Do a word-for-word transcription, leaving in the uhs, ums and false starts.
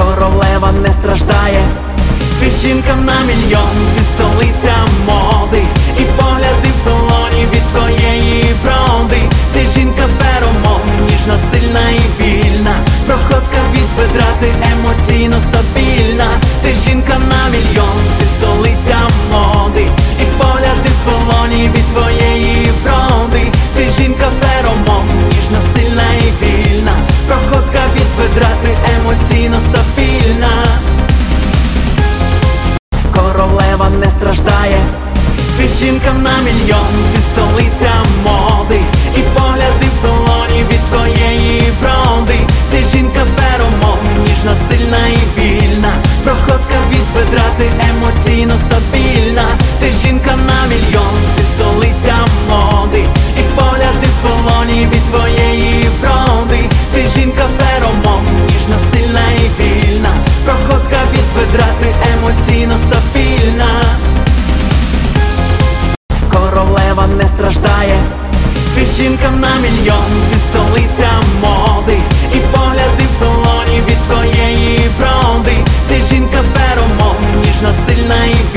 королева не страждає. Ти жінка на мільйон, ти столиця моди, і погляди в полоні від твоєї вроди. Ти жінка феромон, ніжна, сильна і вільна, проходка від бедра, ти емоційно стабільна. Ти жінка на мільйон, ти столиця моди, і погляди в полоні від твоєї вроди. Ти жінка феромон, ніжна, сильна і вільна, проходка від бедра, ти емоційно стабільна. Королева не страждає. Ти жінка на мільйон, ти столиця моди, і погляди в полоні від твоєї вроди. Ти жінка феромон, ніжна, сильна і вільна, проходка від бедра, ти емоційно стабільна. Ти жінка на мільйон, ти столиця моди, і погляди в полоні від твоєї вроди. Ти жінка феромон, ніжна, сильна і вільна, проходка від бедра, ти емоційно стабільна. Королева не страждає. Ти жінка на мільйон, ти столиця моди, і погляди в полоні від твоєї вроди. Ти жінка феромон, ніжна, сильна і